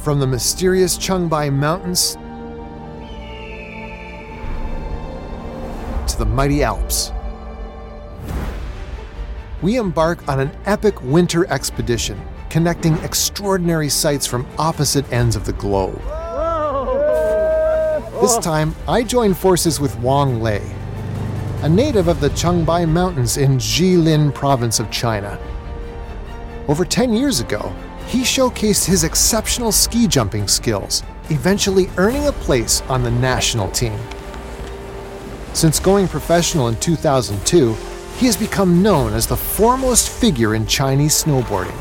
From the mysterious Changbai Mountains to the mighty Alps, we embark on an epic winter expedition connecting extraordinary sights from opposite ends of the globe. This time, I join forces with Wang Lei, a native of the Changbai Mountains in Jilin province of China. Over 10 years ago, he showcased his exceptional ski jumping skills, eventually earning a place on the national team. Since going professional in 2002, he has become known as the foremost figure in Chinese snowboarding.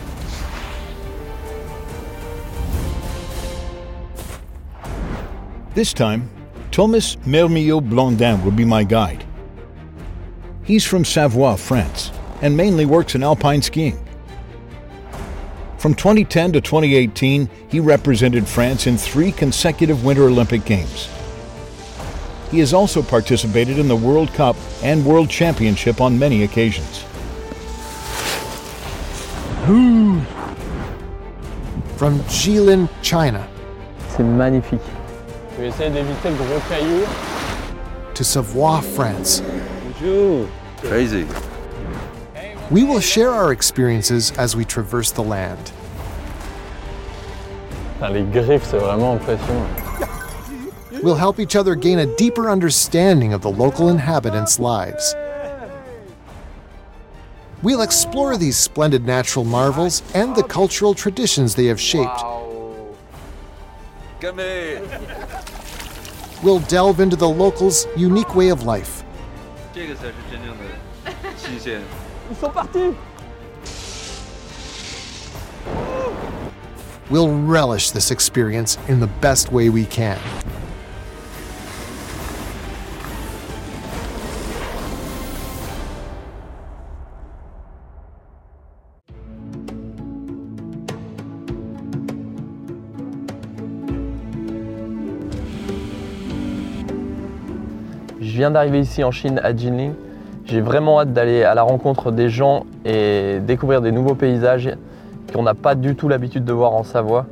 This time, Thomas Mermillot-Blondin will be my guide. He's from Savoie, France, and mainly works in alpine skiing. From 2010 to 2018, he represented France in 3 consecutive Winter Olympic Games. He has also participated in the World Cup and World Championship on many occasions. From Jilin, China, C'est magnifique. Je vais essayer d'éviter le gros caillou. to Savoie, France, Crazy. we will share our experiences as we traverse the land. Putain, les griffes, c'est vraiment impressionnant. We'll help each other gain a deeper understanding of the local inhabitants' lives. We'll explore these splendid natural marvels and the cultural traditions they have shaped. We'll delve into the locals' unique way of life. Ils sont partis. We'll relish this experience in the best way we can. Je viens d'arriver ici en Chine, à Jilin. J'ai vraiment hâte d'aller à la rencontre des gens et découvrir des nouveaux paysages qu'on n'a pas du tout l'habitude de voir en Savoie.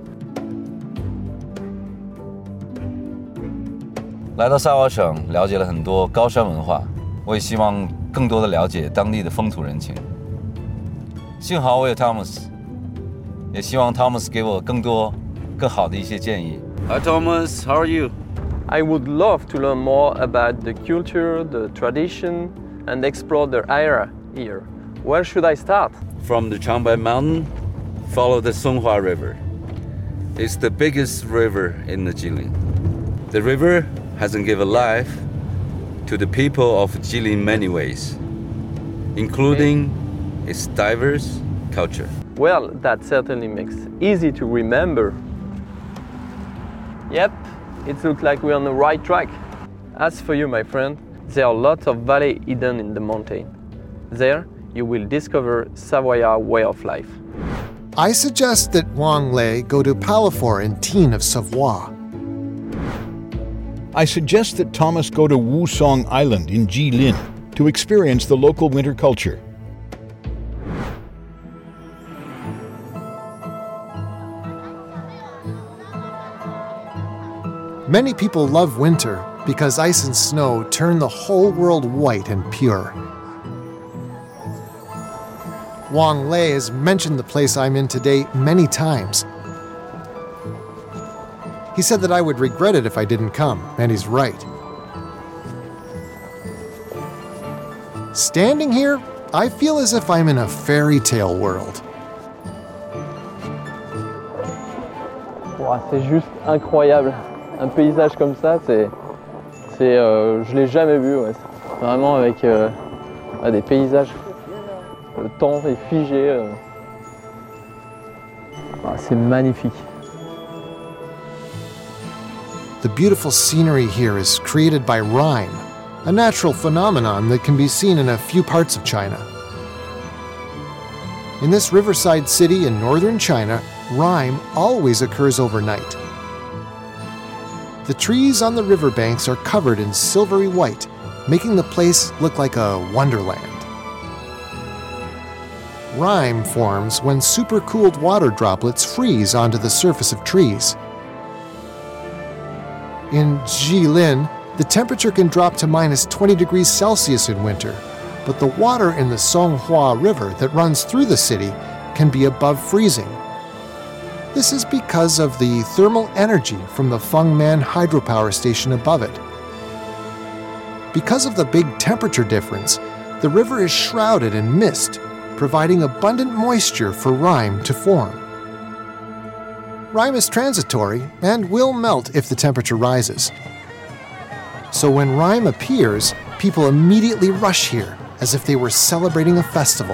来到萨瓦省，了解了很多高山文化，我也希望更多的了解当地的风土人情。幸好我有 Thomas， 也希望 Thomas 给我更多、更好的一些建议。Hi Thomas, how are you? I would love to learn more about the culture, the tradition, and explore the area here. Where should I start? From the Changbai Mountain, follow the Songhua River. It's the biggest river in the Jilin. The river has given life to the people of Jilin in many ways, including its diverse culture. Well, that certainly makes it easy to remember. Yep, it looks like we're on the right track. As for you, my friend, there are lots of valleys hidden in the mountain. There, you will discover Savoia way of life. I suggest that Wang Lei go to Palafort in Teen of Savoie. I suggest that Thomas go to Wusong Island in Jilin to experience the local winter culture. Many people love winter because ice and snow turn the whole world white and pure. Wang Lei has mentioned the place I'm in today many times. He said that I would regret it if I didn't come, and he's right. Standing here, I feel as if I'm in a fairy tale world. Wow, c'est juste incroyable. Un paysage comme ça, je l'ai jamais vu. Ouais. Vraiment avec des paysages, le temps est figé. C'est magnifique. The beautiful scenery here is created by rime, a natural phenomenon that can be seen in a few parts of China. In this riverside city in northern China, rime always occurs overnight. The trees on the riverbanks are covered in silvery white, making the place look like a wonderland. rime forms when supercooled water droplets freeze onto the surface of trees. In Jilin, the temperature can drop to minus 20 degrees Celsius in winter, but the water in the Songhua River that runs through the city can be above freezing. This is because of the thermal energy from the Fengman hydropower station above it. Because of the big temperature difference, the river is shrouded in mist, providing abundant moisture for rime to form. Rime is transitory and will melt if the temperature rises. So when rime appears, people immediately rush here as if they were celebrating a festival.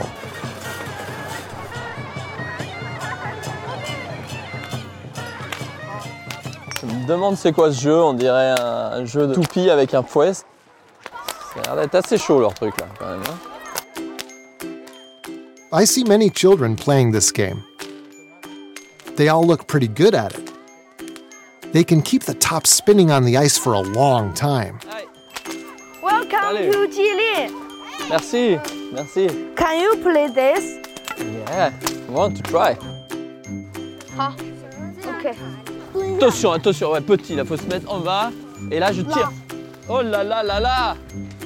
Je me demande c'est quoi ce jeu, on dirait un jeu de toupie avec un fouet. Ça a l'air d'être assez chaud leur truc là quand même. Hein. I see many children playing this game. They all look pretty good at it. They can keep the top spinning on the ice for a long time. Welcome Salut. to Jilin. Merci, merci. Can you play this? Yeah, I want to try. OK. Attention, attention, ouais, petit, là, faut se mettre en bas. Et là, je tire. Oh là là là là.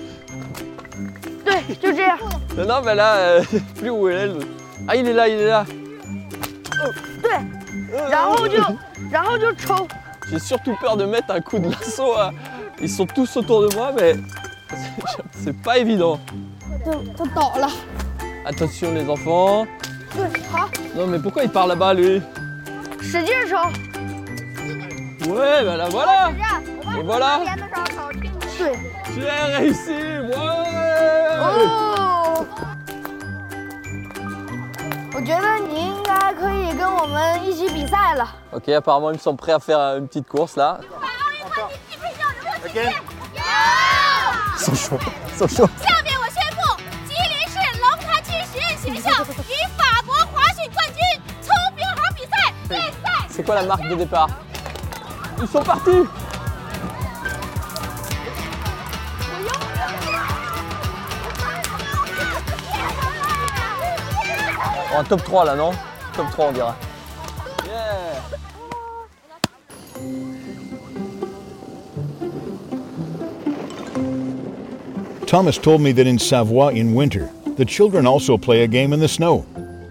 对，就这样。 Non, non, mais là, plus où elle est l'autre. Ah, il est là, il est là. 对，然后就抽。 J'ai surtout peur de mettre un coup de lasso. Ils sont tous autour de moi, mais c'est pas évident. 就倒了。 Attention les enfants. 对，好， Non, mais pourquoi il part là-bas, lui? 使劲抽。 Ouais, ben là, voilà. Et voilà. 对。 J'ai réussi, ouais. 哦。我觉得你应该可以跟我们一起比赛了。 Ok, apparemment, ils sont prêts à faire une petite course, là. Ils sont chauds, ils sont chauds. 下面我宣布，吉林市龙潭区实验学校与法国滑雪冠军聪明猴比赛练赛。 C'est quoi la marque de départ? Ils sont partis. Oh, top 3 là, non? Top 3 on dirait. Yeah. Thomas told me that in Savoie in winter, the children also play a game in the snow.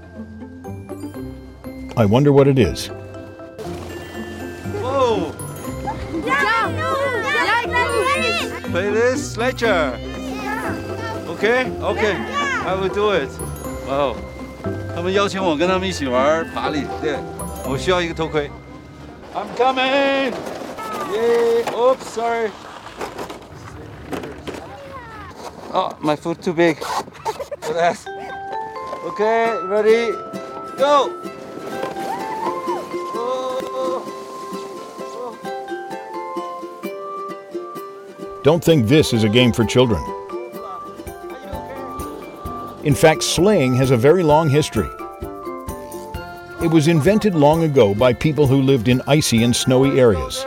I wonder what it is. Whoa! Play this sledger. Okay, okay, I will do it. Wow. 他们邀请我跟他们一起玩爬犁，对，我需要一个头盔。I'm coming. Yay! Oops, sorry. Oh, my foot too big for that. Okay, ready? Go! Don't think this is a game for children. In fact, sleighing has a very long history. It was invented long ago by people who lived in icy and snowy areas.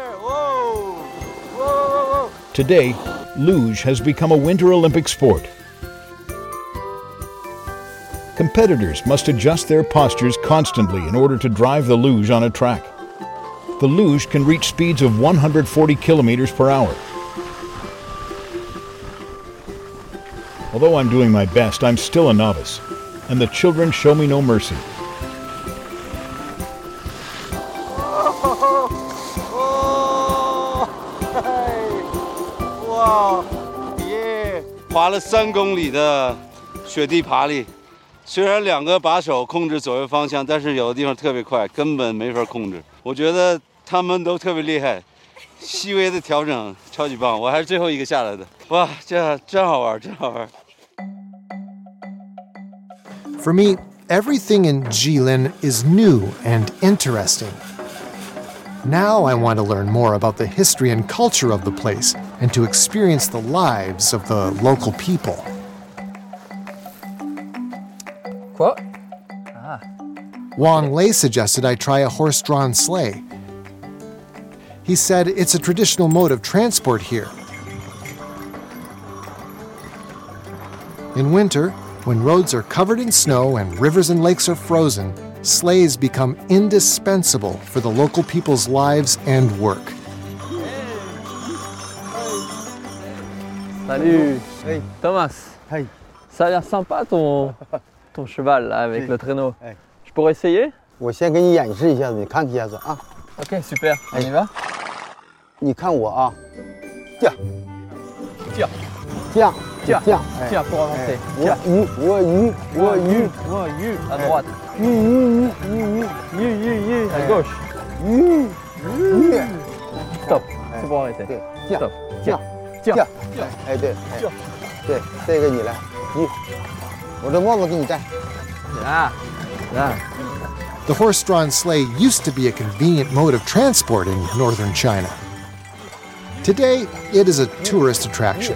Today, luge has become a Winter Olympic sport. Competitors must adjust their postures constantly in order to drive the luge on a track. The luge can reach speeds of 140 kilometers per hour. Although I'm doing my best, I'm still a novice, and the children show me no mercy. Wow! Yeah! 滑了3公里的雪地爬犁，虽然2个把手控制左右方向，但是有的地方特别快，根本没法控制。我觉得他们都特别厉害，细微的调整超级棒。我还是最后一个下来的。哇，这真好玩，真好玩。 For me, everything in Jilin is new and interesting. Now I want to learn more about the history and culture of the place and to experience the lives of the local people. Quoi? Wang Lei suggested I try a horse-drawn sleigh. He said it's a traditional mode of transport here. In winter, When roads are covered in snow and rivers and lakes are frozen, sleighs become indispensable for the local people's lives and work. Salut. Hey. Thomas. Hey. Ça a l'air sympa ton cheval là, avec le traîneau. Hey. Je pourrais essayer? 我先给你演示一下子，你看一下子啊。 Ok, super. On y va? 你看我啊，这样， 这样， 这样， 这样， 这样， Tiens, pour avancer. 我鱼， À droite. 鱼， À gauche. 鱼， Stop. C'est pour arrêter. 对，这样， Stop. 这样， 这样， 哎对，对，这个你来，鱼，我这帽子给你戴。 Là. Là. The horse-drawn sleigh used to be a convenient mode of transport in northern China. Today, it is a tourist attraction.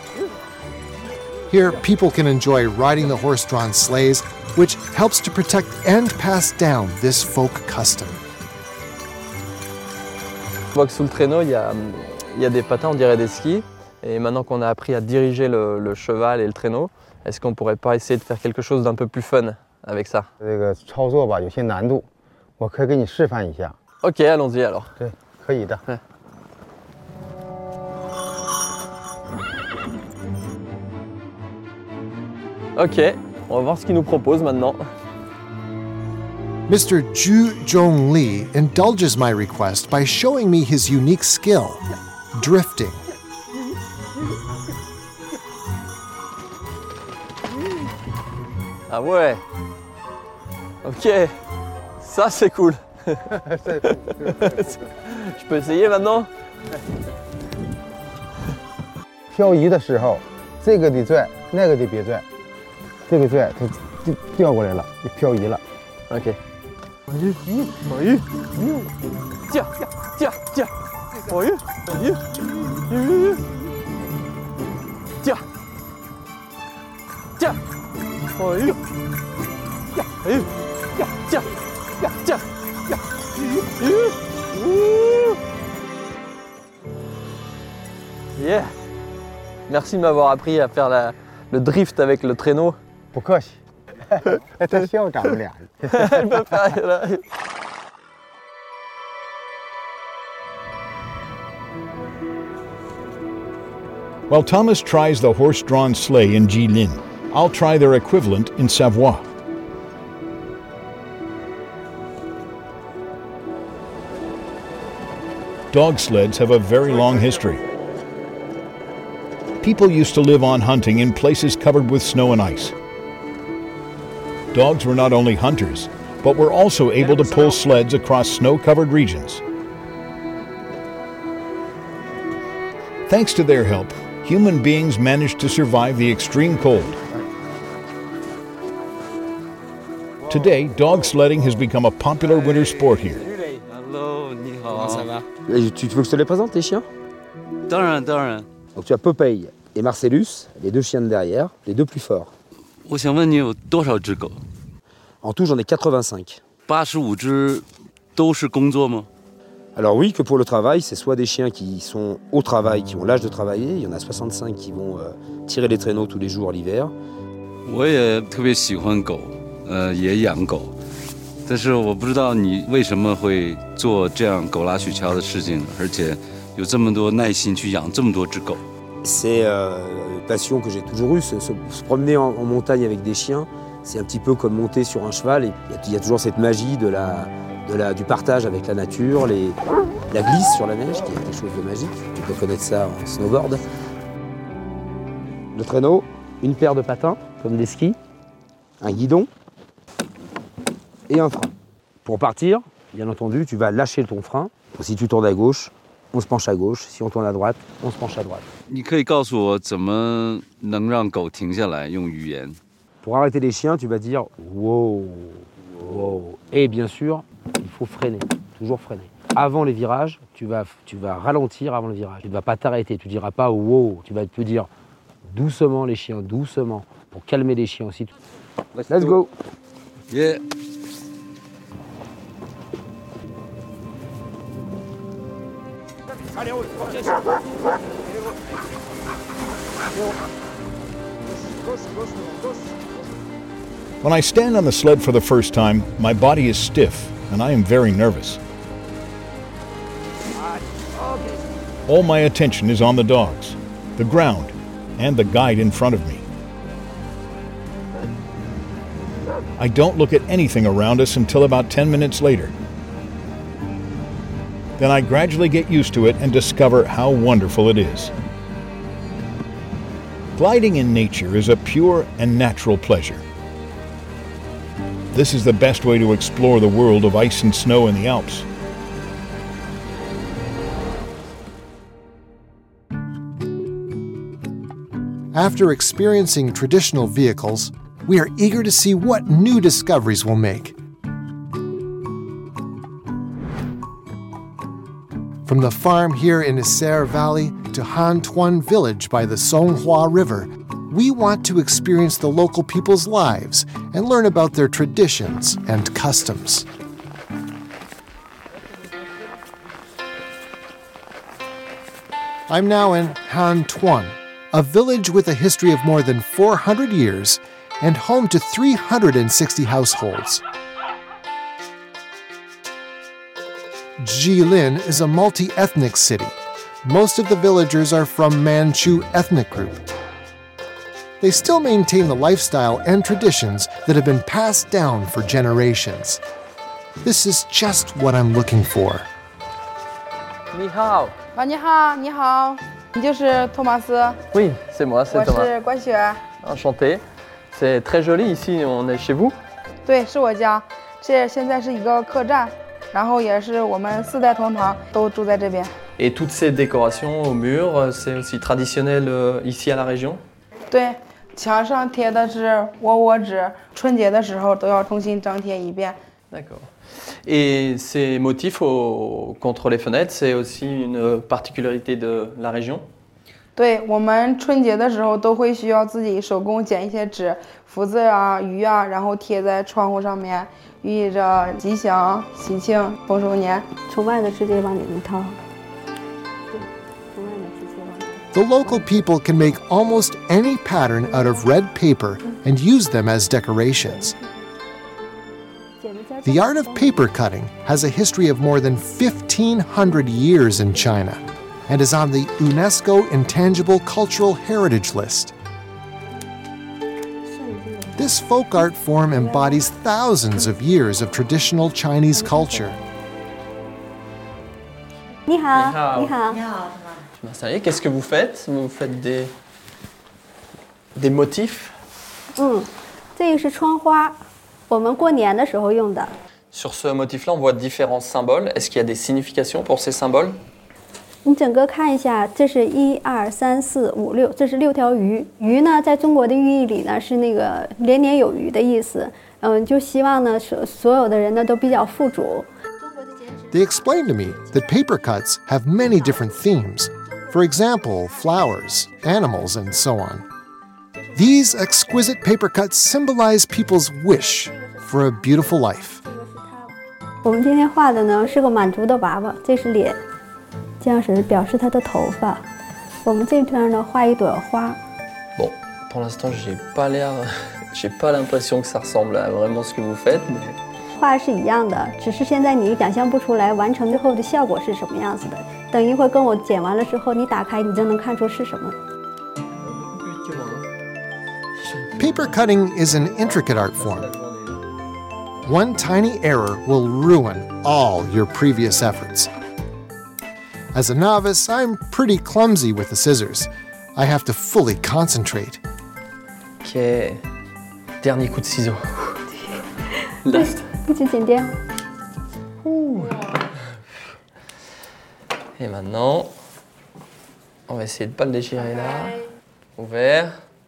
Here, people can enjoy riding the horse-drawn sleighs, which helps to protect and pass down this folk custom. On voit que sous le traîneau, il y a des patins, on dirait des skis. Et maintenant qu'on a appris à diriger le cheval et le traîneau, est-ce qu'on pourrait pas essayer de faire quelque chose d'un peu plus fun avec ça? 这个操作吧有些难度，我可以给你示范一下。 Ok, allons-y alors. 对，可以的。 Ok, on va voir ce qu'il nous propose maintenant. Mr. Zhu Zhongli indulges my request by showing me his unique skill, drifting. Ah ouais. Ok, ça c'est cool. Je peux essayer maintenant? 漂移的时候，这个得拽，那个得别拽，这个拽它就掉过来了，就漂移了。 Ok. Tiens, tiens, tiens. Tiens. Tiens. Tiens. Tiens. Yeah. Merci de m'avoir appris à faire le drift avec le traîneau. 不客气，他笑咱们俩。 Elle peut faire là. While Thomas tries the horse-drawn sleigh in Jilin, I'll try their equivalent in Savoie. Dog sleds have a very long history. People used to live on hunting in places covered with snow and ice. Dogs were not only hunters, but were also able to pull sleds across snow-covered regions. Thanks to their help, human beings managed to survive the extreme cold. Today, dog sledding has become a popular winter sport here. Hello, 你好。 Ça va? Tu veux que je te les présente, tes chiens? 当然。 Donc tu as Popeye et Marcellus, les deux chiens de derrière, les deux plus forts. 我想问你有多少只狗？ En tout, j'en ai 85. 85只都是工作吗？ Alors oui, que pour le travail, c'est soit des chiens qui sont au travail, qui ont l'âge de travailler. Il y en a 65 qui vont tirer les traîneaux tous les jours l'hiver. 我也特别喜欢狗，也养狗，但是我不知道你为什么会做这样狗拉雪橇的事情，而且有这么多耐心去养这么多只狗。 C'est une passion que j'ai toujours eue, se promener en montagne avec des chiens. C'est un petit peu comme monter sur un cheval. Et il y a toujours cette magie du partage avec la nature, la glisse sur la neige, qui est quelque chose de magique. Tu peux connaître ça en snowboard. Le traîneau, une paire de patins, comme des skis, un guidon et un frein. Pour partir, bien entendu, tu vas lâcher ton frein. Si tu tournes à gauche, on se penche à gauche. Si on tourne à droite, on se penche à droite. 你可以告诉我怎么能让狗停下来？用语言。 Pour arrêter les chiens, tu vas dire wow, wow. Et bien sûr, il faut freiner, toujours freiner. Avant les virages, tu vas ralentir avant le virage. Tu ne vas pas t'arrêter, tu ne diras pas wow. Tu vas te dire doucement les chiens, doucement, pour calmer les chiens aussi. Let's go. Yeah. Allez, Gauche, When I stand on the sled for the first time, my body is stiff and I am very nervous. All my attention is on the dogs, the ground, and the guide in front of me. I don't look at anything around us until about 10 minutes later. Then I gradually get used to it and discover how wonderful it is. Gliding in nature is a pure and natural pleasure. This is the best way to explore the world of ice and snow in the Alps. After experiencing traditional vehicles, we are eager to see what new discoveries we'll make. From the farm here in Isère Valley to Han Tuan village by the Songhua River, we want to experience the local people's lives and learn about their traditions and customs. I'm now in Han Tuan, a village with a history of more than 400 years and home to 360 households. Jilin is a multi-ethnic city. Most of the villagers are from Manchu ethnic group. They still maintain the lifestyle and traditions that have been passed down for generations. This is just what I'm looking for. 你好。 你好，你好，你就是托马斯。 Oui, c'est moi, c'est Thomas. 我是关雪。 Enchanté. C'est très joli ici, on est chez vous. 对，是我家。这现在是一个客栈，然后也是我们4代同堂都住在这边。 Et toutes ces décorations au mur, c'est aussi traditionnel ici à la région? 对，墙上贴的是窝纸，春节的时候都要重新张贴一遍。 D'accord. Et ces motifs contre les fenêtres, c'est aussi une particularité de la région? 对，我们春节的时候都会需要自己手工剪一些纸，福字啊、鱼啊，然后贴在窗户上面，寓意着吉祥、喜庆、丰收年。 从外的直接往里面掏。 The local people can make almost any pattern out of red paper and use them as decorations. The art of paper cutting has a history of more than 1,500 years in China and is on the UNESCO Intangible Cultural Heritage List. This folk art form embodies thousands of years of traditional Chinese culture. 你好，你好， Je vais m'installer. Qu'est-ce que vous faites? Vous faites des motifs? 这个是窗花，我们过年的时候用的。 Sur ce motif-là, on voit différents symboles. Est-ce qu'il y a des significations pour ces symboles? 你整个看一下，这是1、2、3、4、5、6，这是6条鱼。鱼呢，在中国的寓意里呢，是那个年年有余的意思。就希望呢，所有的人呢都比较富足。 They explained to me that paper cuts have many different themes. For example, flowers, animals, and so on. These exquisite paper cuts symbolize people's wish for a beautiful life. 我们今天画的呢是个满族的娃娃，这是脸，这样是表示他的头发。我们这边呢画一朵花。 Bon, pour l'instant, j'ai pas l'impression que ça ressemble à vraiment ce que vous faites, mais. 画是一样的，只是现在你想象不出来完成之后的效果是什么样子的。等一会儿跟我剪完了之后，你打开你就能看出是什么。 Paper cutting is an intricate art form. One tiny error will ruin all your previous efforts. As a novice, I'm pretty clumsy with the scissors. I have to fully concentrate. Ok. Dernier coup de ciseau. Last. 一直剪掉。 Et maintenant, on va essayer de pas le déchirer là. Ouvert.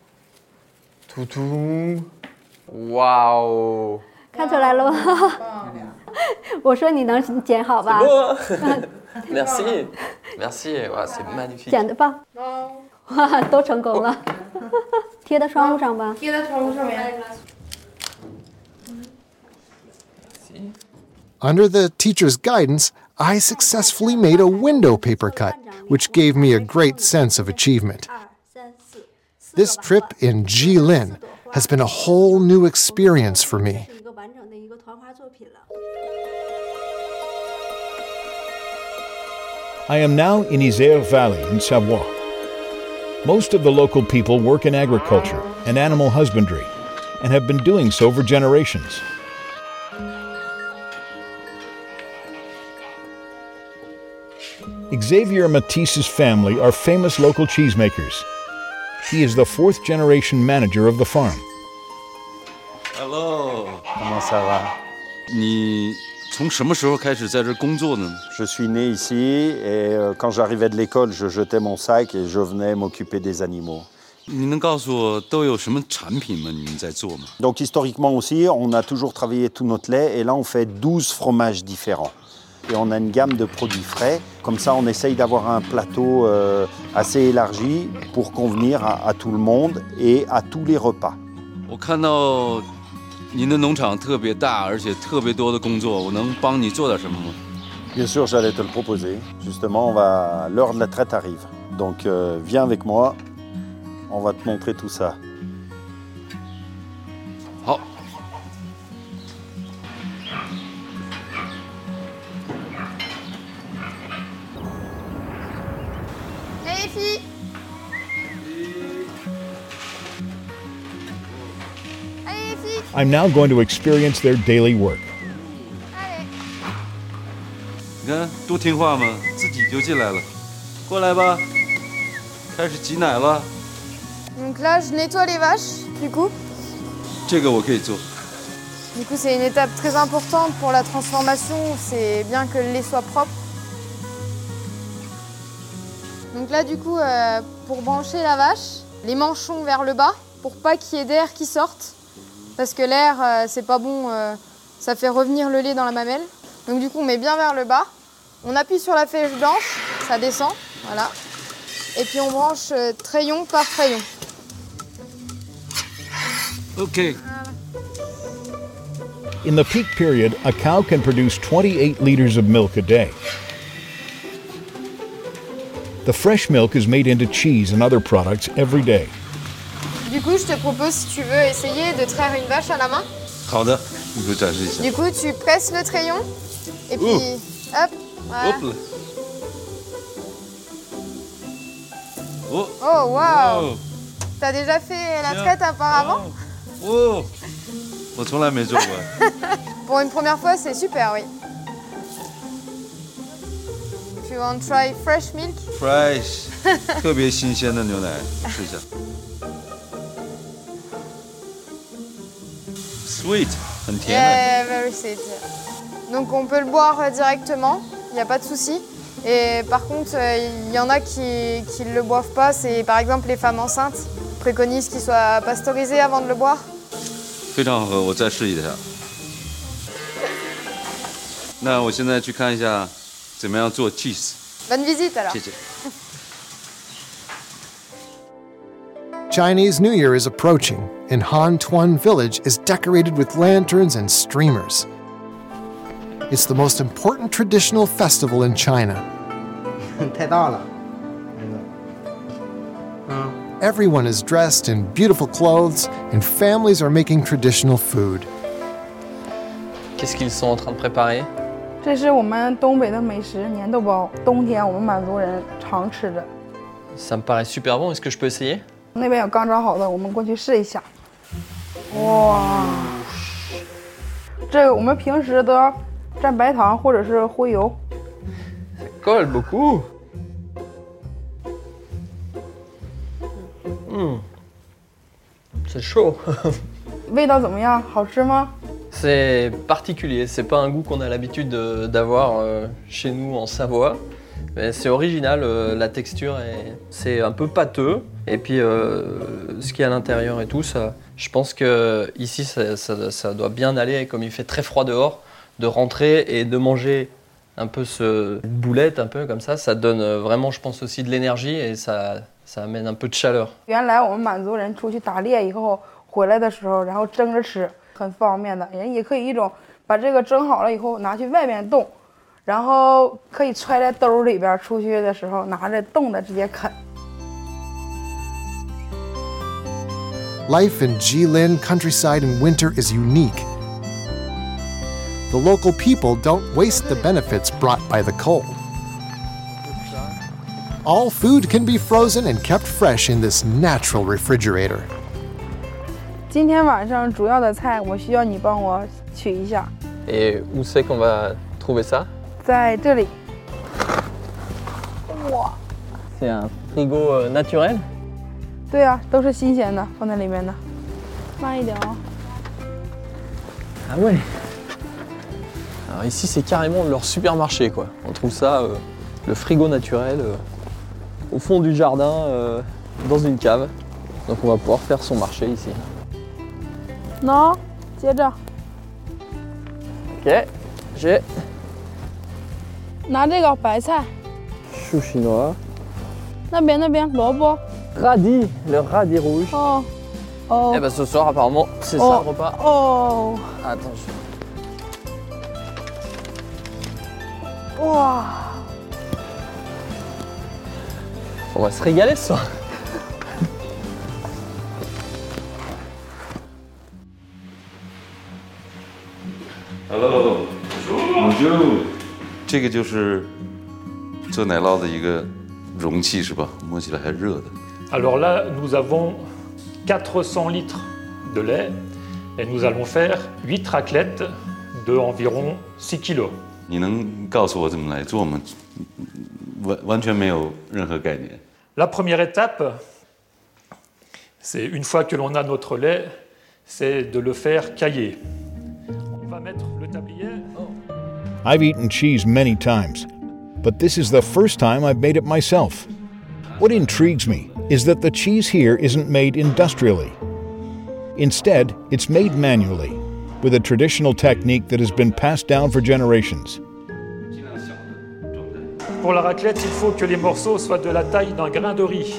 Toutou. Waouh. 看出来了吗？我说你能剪好吧？ Merci. Merci. Wow, c'est magnifique. 剪的吧？哇，都成功了。贴在窗户上吧。 贴在窗户上面。 Under the teacher's guidance, I successfully made a window paper cut, which gave me a great sense of achievement. This trip in Jilin has been a whole new experience for me. I am now in Isère Valley in Savoie. Most of the local people work in agriculture and animal husbandry and have been doing so for generations. Xavier Matisse's family are famous local cheesemakers. He is the fourth generation manager of the farm. Hello. Comment ça va? 你从什么时候开始在这工作呢？ Je suis né ici et quand j'arrivais de l'école, je jetais mon sac et je venais m'occuper des animaux. 你能告诉我都有什么产品吗？你们在做吗？ Donc historiquement aussi, on a toujours travaillé tout notre lait et là on fait 12 fromages différents. Et on a une gamme de produits frais. Comme ça, on essaye d'avoir un plateau assez élargi pour convenir à tout le monde et à tous les repas. 我看到您的农场特别大，而且特别多的工作，我能帮你做点什么吗？ Bien sûr, j'allais te le proposer. Justement, l'heure de la traite arrive. Donc viens avec moi, on va te montrer tout ça. 好。 Allez les filles. Allez les filles. I'm now going to experience their daily work. 你看多听话嘛，自己就进来了。过来吧，开始挤奶了。 Donc là, je nettoie les vaches, du coup. 这个我可以做。 Du coup, c'est une étape très importante pour la transformation. C'est bien que le lait soit propre. Donc là, du coup, pour brancher la vache, les manchons vers le bas, pour pas qu'il y ait d'air qui sorte. Parce que l'air, c'est pas bon, ça fait revenir le lait dans la mamelle. Donc du coup, on met bien vers le bas. On appuie sur la flèche blanche, ça descend, voilà. Et puis on branche treillon par treillon. OK. In the peak period, a cow can produce 28 liters of milk a day. The fresh milk is made into cheese and other products every day. Du coup, je te propose, si tu veux, essayer de traire une vache à la main. 好的，你给我展示一下。 Du coup, tu presses le treillon et puis hop, voilà. Hop là. Oh. Oh, waouh! Oh. T'as déjà fait la traite apparemment? Oh. 我从来没做过。 Pour une première fois, c'est super, oui. If you want to try fresh milk? Fresh， 特别新鲜的牛奶，试一下。Sweet， 很甜的。 Yeah, very sweet. Donc on peut le boire directement, il n'y a pas de souci. Et par contre, il y en a qui ne le boivent pas. C'est par exemple les femmes enceintes préconisent qu'ils soient pasteurisés avant de le boire. 非常好喝，我再试一下。那我现在去看一下怎么样做 cheese。 Bonne visite alors. 谢谢。 Chinese New Year is approaching, and Han Tuan Village is decorated with lanterns and streamers. It's the most important traditional festival in China. 太大了。 Everyone is dressed in beautiful clothes, and families are making traditional food. Qu'est-ce qu'ils sont en train de préparer? 这是我们东北的美食粘豆包，冬天我们满族人常吃的。 Ça me paraît super bon, est-ce que je peux essayer? 那边有刚炸好的，我们过去试一下。哇，这个我们平时都要蘸白糖或者是灰油。 Colle beaucoup. C'est chaud. 味道怎么样？好吃吗？ C'est particulier, c'est pas un goût qu'on a l'habitude d'avoir chez nous en Savoie. Mais c'est original, la texture, c'est un peu pâteux. Et puis ce qu'il y a à l'intérieur et tout, ça, je pense que ici ça doit bien aller, comme il fait très froid dehors, de rentrer et de manger un peu une boulette, un peu comme ça donne vraiment, je pense, aussi de l'énergie et ça amène un peu de chaleur. 原来我们满族人出去打猎以后回来的时候，然后蒸着吃，很方便的。人也可以一种把这个蒸好了以后拿去外面冻。 然后可以揣在兜里边，出去的时候拿着冻的直接啃。 life in Jilin countryside in winter is unique. The local people don't waste the benefits brought by the cold. All food can be frozen and kept fresh in this natural refrigerator. 今天晚上主要的菜，我需要你帮我取一下。 Et où c'est qu'on va trouver ça? 在这里。哇！ C'est un frigo naturel? 对啊，都是新鲜的，放在里面的。慢一点哦。 Ah ouais. Alors ici c'est carrément leur supermarché quoi. On trouve ça, le frigo naturel, au fond du jardin, dans une cave. Donc on va pouvoir faire son marché ici. Non, 接着。 Ok, j'ai 拿这个白菜， chou chinois. 那边萝卜。 Radis, le radis rouge. Oh. Oh. Eh ben ce soir apparemment c'est ça le repas. Oh. Attention. Wow. On va se régaler ce soir. Hello, bonjour. 这个就是做奶酪的一个容器是吧？摸起来还热的。 Alors là, nous avons 400 litres de lait et nous allons faire 8 raclettes de environ 6 kilos. 你能告诉我怎么来做吗？完全没有任何概念。 La première étape, c'est une fois que l'on a notre lait, c'est de le faire cailler. On va mettre le tablier. I've eaten cheese many times, but this is the first time I've made it myself. What intrigues me is that the cheese here isn't made industrially. Instead, it's made manually, with a traditional technique that has been passed down for generations. Pour la raclette, il faut que les morceaux soient de la taille d'un grain de riz.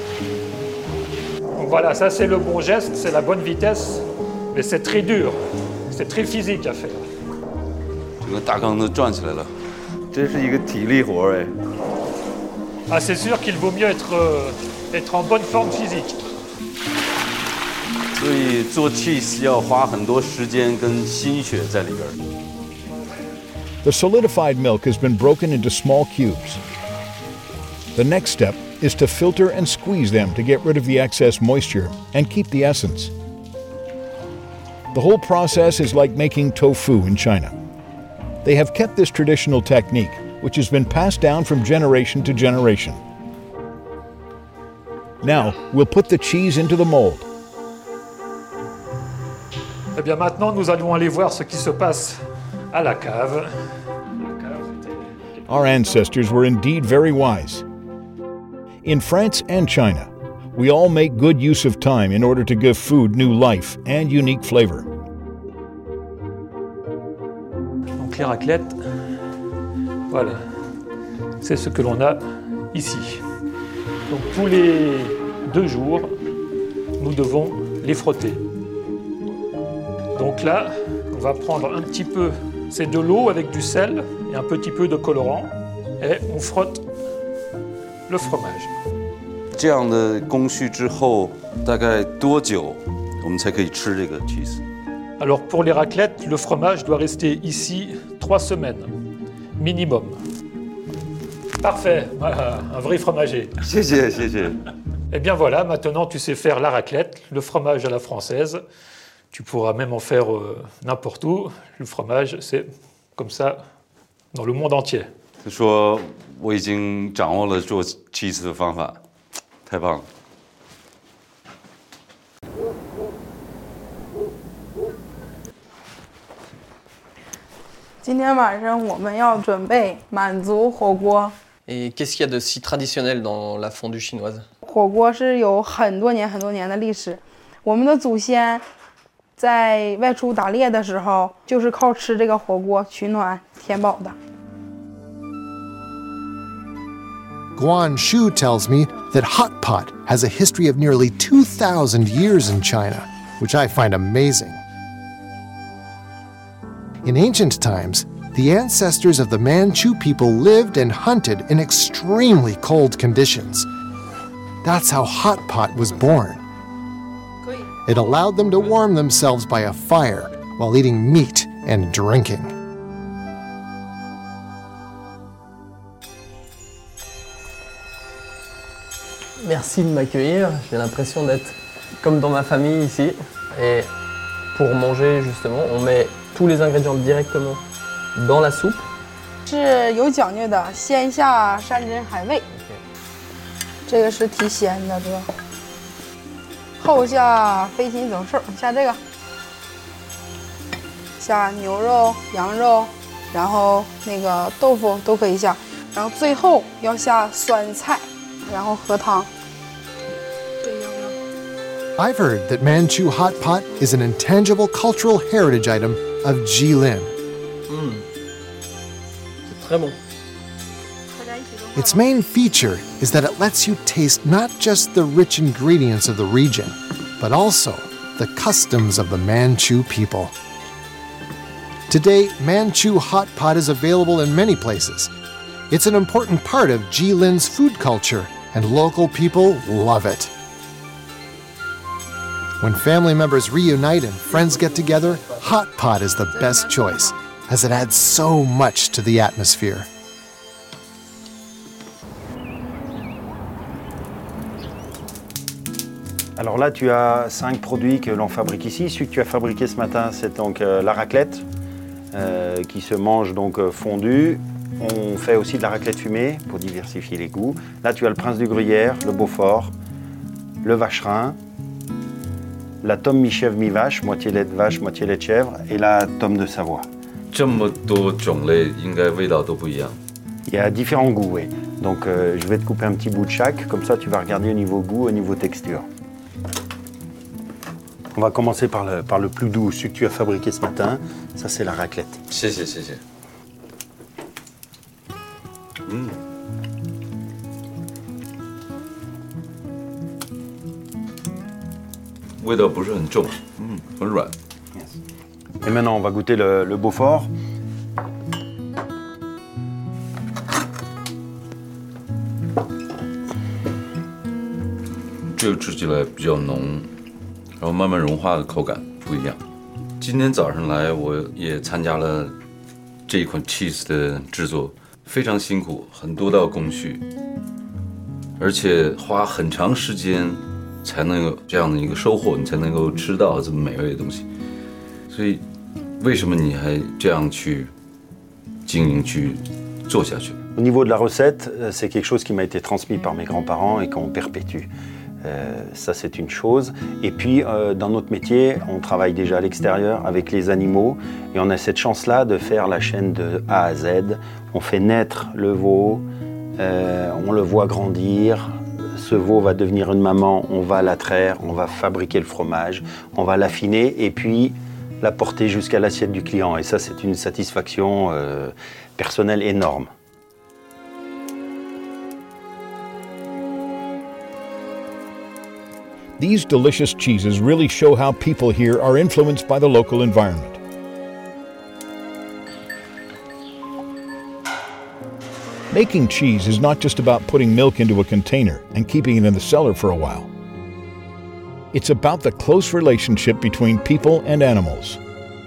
Donc voilà, ça c'est le bon geste, c'est la bonne vitesse, mais c'est très dur, c'est très physique à faire. 整个大缸都转起来了，真是一个体力活哎。 Ah, c'est sûr qu'il vaut mieux être en bonne forme physique. 所以做 cheese 要花很多时间跟心血在里边。 The solidified milk has been broken into small cubes. The next step is to filter and squeeze them to get rid of the excess moisture and keep the essence. The whole process is like making tofu in China. They have kept this traditional technique, which has been passed down from generation to generation. Now, we'll put the cheese into the mold. Eh bien maintenant, nous allons aller voir ce qui se passe à la cave. Our ancestors were indeed very wise. In France and China, we all make good use of time in order to give food new life and unique flavor. Donc les raclettes, voilà, c'est ce que l'on a ici. Donc tous les 2 jours, nous devons les frotter. Donc là, on va prendre un petit peu, c'est de l'eau avec du sel et un petit peu de colorant, et on frotte le fromage. 这样的工序之后，大概多久我们才可以吃这个 cheese？ Alors pour les raclettes, le fromage doit rester ici 3 semaines, minimum. Parfait, voilà, un vrai fromager. 谢谢谢谢。 Eh bien voilà, maintenant tu sais faire la raclette, le fromage à la française. Tu pourras même en faire n'importe où. Le fromage, c'est comme ça dans le monde entier. 他说我已经掌握了做 cheese 的方法，太棒了。 今天晚上我们要准备满族火锅。 Et qu'est-ce qu'il y a de si traditionnel dans la fondue chinoise? 火锅是有很多年的历史，我们的祖先在外出打猎的时候，就是靠吃这个火锅取暖填饱的。 Guan Shu tells me that hot pot has a history of nearly 2,000 years in China, which I find amazing. In ancient times, the ancestors of the Manchu people lived and hunted in extremely cold conditions. That's how hot pot was born. It allowed them to warm themselves by a fire while eating meat and drinking. Merci de m'accueillir, j'ai l'impression d'être comme dans ma famille ici. Et pour manger justement, on met tous les ingrédients directement dans la soupe. 是有讲究的，先下山珍海味，这个是提鲜的，对吧？后下飞禽走兽，下这个，下牛肉、羊肉，然后那个豆腐都可以下，然后最后要下酸菜，然后喝汤。 I've heard that Manchu hot pot is an intangible cultural heritage item of Jilin. C'est très bon. Its main feature is that it lets you taste not just the rich ingredients of the region, but also the customs of the Manchu people. Today, Manchu hot pot is available in many places. It's an important part of Jilin's food culture, and local people love it. When family members reunite and friends get together, hot pot is the best choice, as it adds so much to the atmosphere. Alors là, tu as 5 produits que l'on fabrique ici. Celui que tu as fabriqué ce matin, c'est donc la raclette, qui se mange donc fondue. On fait aussi de la raclette fumée pour diversifier les goûts. Là, tu as le Prince du Gruyère, le Beaufort, le Vacherin, la tome mi-chèvre mi-vache, moitié lait de vache, moitié lait de chèvre, et la tome de Savoie. 这么多种类，应该味道都不一样。 Il y a différents goûts, oui. Donc je vais te couper un petit bout de chaque, comme ça tu vas regarder au niveau goût, au niveau texture. On va commencer par le plus doux, celui que tu as fabriqué ce matin. Ça, c'est la raclette. 谢谢谢谢。味道不是很重，很软。 Et maintenant, on va goûter le Beaufort. Ce 个吃起来比较浓，然后慢慢融化的口感不一样。今天早上来，我也参加了这一款 cheese 的制作，非常辛苦，很多道工序，而且花很长时间才能有这样的一个收获，你才能够吃到这么美味的东西。所以，为什么你还这样去经营、去做下去？ Au niveau de la recette, c'est quelque chose qui m'a été transmis par mes grands-parents et qu'on perpétue. Ça, c'est une chose. Et puis, dans notre métier, on travaille déjà à l'extérieur avec les animaux et on a cette chance-là de faire la chaîne de A à Z. On fait naître le veau, on le voit grandir. Ce veau va devenir une maman, on va la traire, on va fabriquer le fromage, on va l'affiner et puis la porter jusqu'à l'assiette du client. Et ça, c'est une satisfaction personnelle énorme. These delicious cheeses really show how people here are influenced by the local environment. Making cheese is not just about putting milk into a container and keeping it in the cellar for a while. It's about the close relationship between people and animals.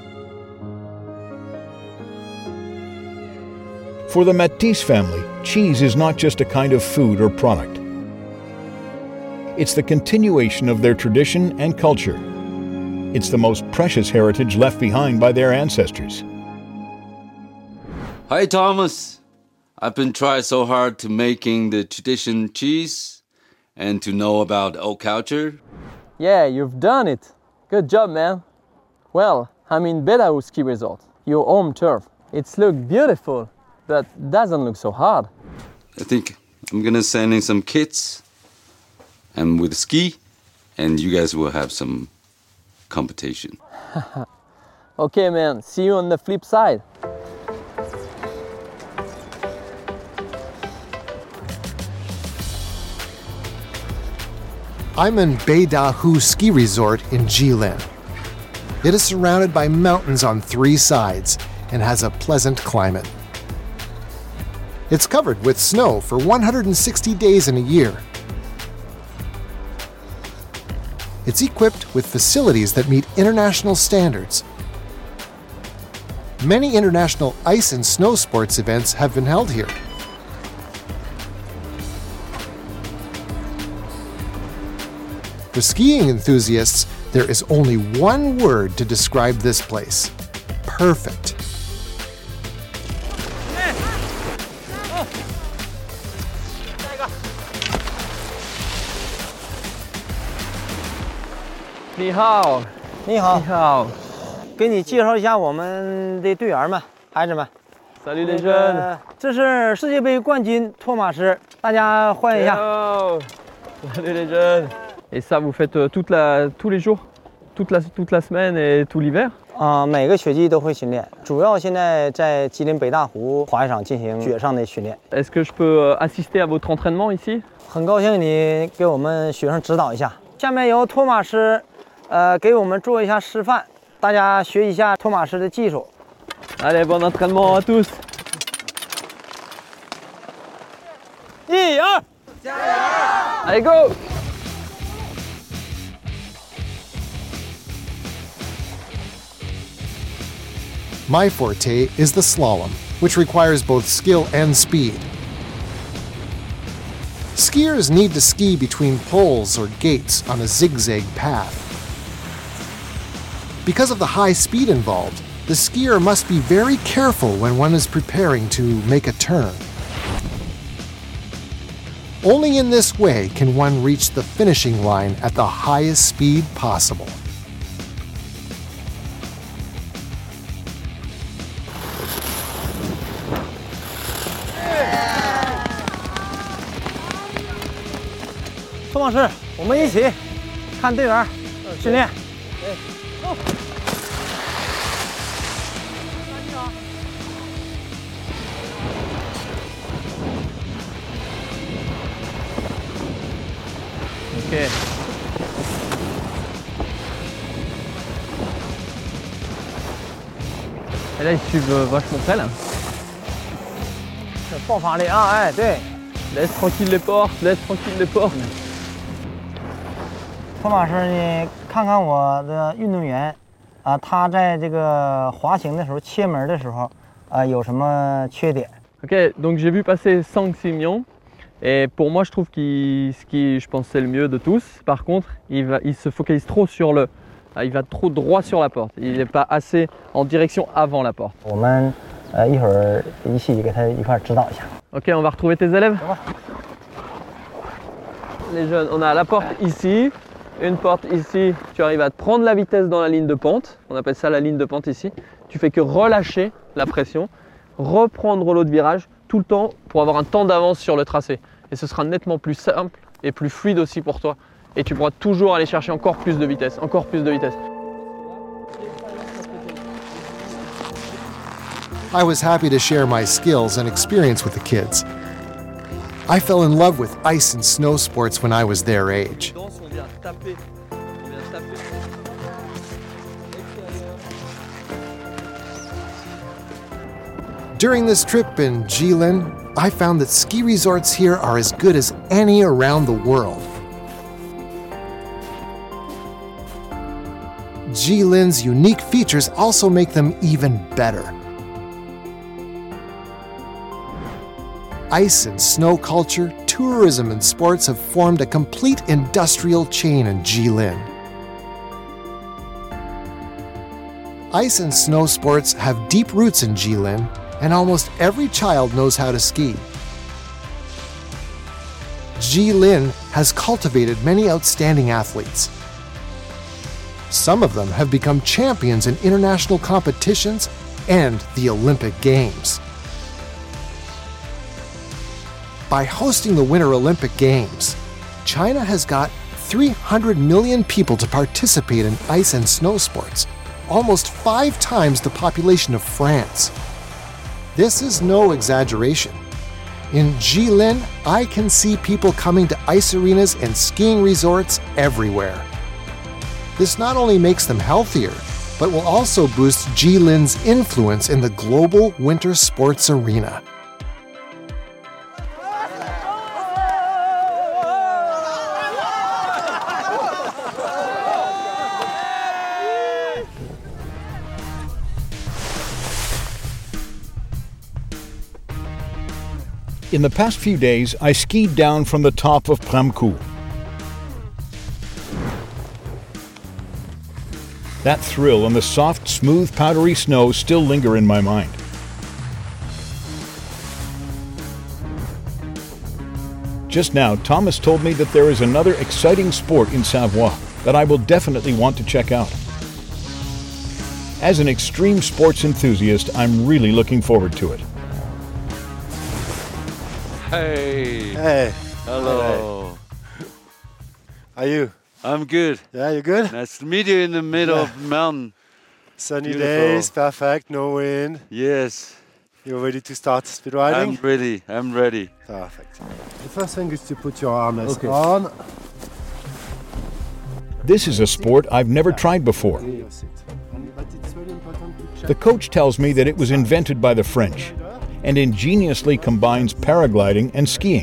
For the Matisse family, cheese is not just a kind of food or product. It's the continuation of their tradition and culture. It's the most precious heritage left behind by their ancestors. Hi, Thomas. I've been trying so hard to making the tradition cheese and to know about old culture. Yeah, you've done it. Good job, man. Well, I'm in Belarus ski resort, your home turf. It's looked beautiful, but doesn't look so hard. I think I'm gonna send in some kits and with ski, and you guys will have some competition. Okay, man. See you on the flip side. I'm in Beidahu Ski Resort in Jilin. It is surrounded by mountains on 3 sides and has a pleasant climate. It's covered with snow for 160 days in a year. It's equipped with facilities that meet international standards. Many international ice and snow sports events have been held here. For skiing enthusiasts, there is only one word to describe this place: perfect. Ni hao. 你好， 你好， 给你介绍一下我们的队员们，孩子们。 Salut les jeunes. 这是世界杯冠军托马斯，大家欢迎一下。 Salut les jeunes. Et ça, vous faites tous les jours, toute la semaine et tout l'hiver? 每个雪季都会训练，主要现在在吉林北大湖滑雪场进行雪上的训练。 Est-ce que je peux assister à votre entraînement ici? 很高兴你给我们学生指导一下。下面由托马斯，给我们做一下示范，大家学一下托马斯的技术。 Allez, bon entraînement à tous. 1、2， 加油 ！Allez go! My forte is the slalom, which requires both skill and speed. Skiers need to ski between poles or gates on a zigzag path. Because of the high speed involved, the skier must be very careful when one is preparing to make a turn. Only in this way can one reach the finishing line at the highest speed possible. Thomas 托马斯，我们一起看队员训练。 Ok. Et là, ils suivent vachement près là. 爆发力啊，哎，对。 Laisse tranquille les portes, laisse tranquille les portes. 托马斯，你看看我的运动员，他在这个滑行的时候切门的时候，有什么缺点 Ok, donc j'ai vu passer Sang Simion. Et pour moi, je trouve ce qui, je pense, c'est le mieux de tous. Par contre, il se focalise trop sur il va trop droit sur la porte. Il n'est pas assez en direction avant la porte. 我们一会儿一起给他一块指导一下。 Ok, on va retrouver tes élèves. Les jeunes, on a la porte ici, une porte ici. Tu arrives à te prendre la vitesse dans la ligne de pente. On appelle ça la ligne de pente ici. Tu fais que relâcher la pression, reprendre l'autre virage tout le temps pour avoir un temps d'avance sur le tracé. Et ce sera nettement plus simple et plus fluide aussi pour toi. Et tu pourras toujours aller chercher encore plus de vitesse, encore plus de vitesse. I was happy to share my skills and experience with the kids. I fell in love with ice and snow sports when I was their age. During this trip in Jilin, I found that ski resorts here are as good as any around the world. Jilin's unique features also make them even better. Ice and snow culture, tourism, and sports have formed a complete industrial chain in Jilin. Ice and snow sports have deep roots in Jilin, and almost every child knows how to ski. Jilin has cultivated many outstanding athletes. Some of them have become champions in international competitions and the Olympic Games. By hosting the Winter Olympic Games, China has got 300 million people to participate in ice and snow sports, almost 5 times the population of France. This is no exaggeration. In Jilin, I can see people coming to ice arenas and skiing resorts everywhere. This not only makes them healthier, but will also boost Jilin's influence in the global winter sports arena. In the past few days, I skied down from the top of Pramkou. That thrill and the soft, smooth, powdery snow still linger in my mind. Just now, Thomas told me that there is another exciting sport in Savoie that I will definitely want to check out. As an extreme sports enthusiast, I'm really looking forward to it. Hey. Hey. Hello. How are you? I'm good. Yeah, you're good? Nice to meet you in the middle of the mountain. Sunny Beautiful. days, perfect, no wind. Yes. You're ready to start speed riding? I'm ready. Perfect. The first thing is to put your harness on. This is a sport I've never tried before. The coach tells me that it was invented by the French and ingeniously combines paragliding and skiing.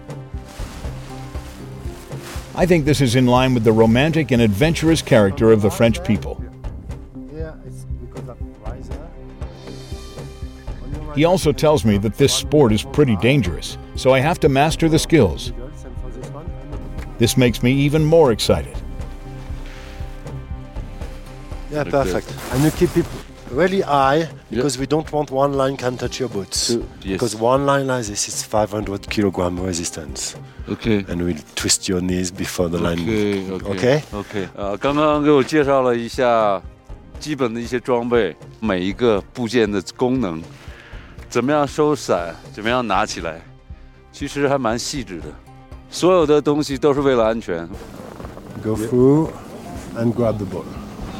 I think this is in line with the romantic and adventurous character of the French people. He also tells me that this sport is pretty dangerous, so I have to master the skills. This makes me even more excited. Yeah, perfect. And you keep it really high because we don't want one line can touch your boots. Yes. Because one line like this is 500 kilogram resistance. Okay. And we'll twist your knees before the line. Okay. 刚刚给我介绍了一下基本的一些装备，每一个部件的功能，怎么样收伞，怎么样拿起来，其实还蛮细致的。所有的东西都是为了安全。 Go through and grab the ball.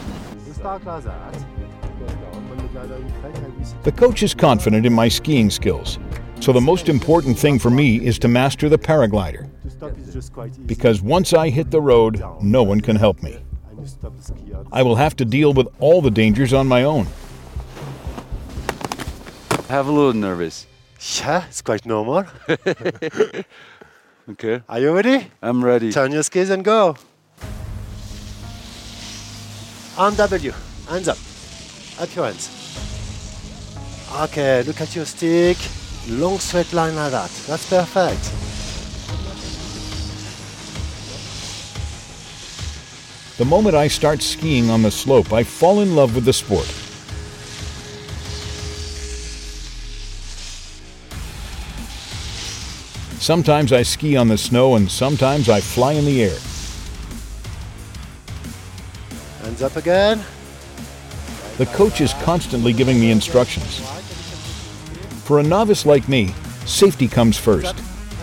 The coach is confident in my skiing skills, so the most important thing for me is to master the paraglider. Because once I hit the road, no one can help me. I will have to deal with all the dangers on my own. Have a little nervous. Yeah, it's quite normal. Okay. Are you ready? I'm ready. Turn your skis and go. On W. Hands up. Up your hands. Okay, look at your stick. Long straight line like that. That's perfect. The moment I start skiing on the slope, I fall in love with the sport. Sometimes I ski on the snow and sometimes I fly in the air. Hands up again. The coach is constantly giving me instructions. For a novice like me, safety comes first.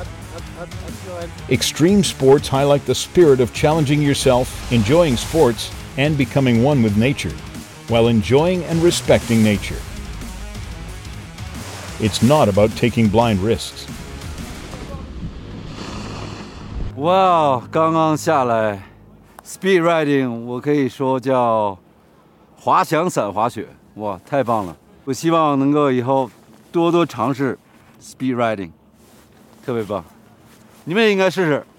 Extreme sports highlight the spirit of challenging yourself, enjoying sports, and becoming one with nature, while enjoying and respecting nature. It's not about taking blind risks. 哇，刚刚下来 ，speed riding， 我可以说叫滑翔伞滑雪，哇，太棒了！我希望能够以后多多尝试 speed riding， 特别棒，你们也应该试试。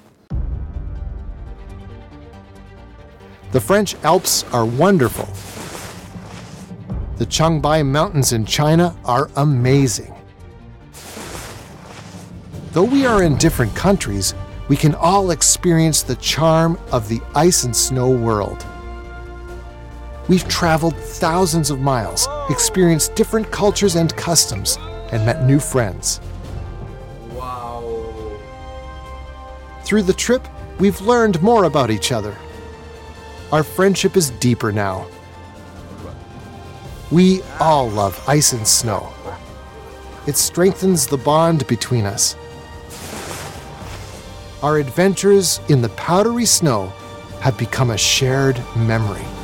The French Alps are wonderful. The Changbai Mountains in China are amazing. Though we are in different countries, we can all experience the charm of the ice and snow world. We've traveled thousands of miles, experienced different cultures and customs, and met new friends. Wow. Through the trip, we've learned more about each other. Our friendship is deeper now. We all love ice and snow. It strengthens the bond between us. Our adventures in the powdery snow have become a shared memory.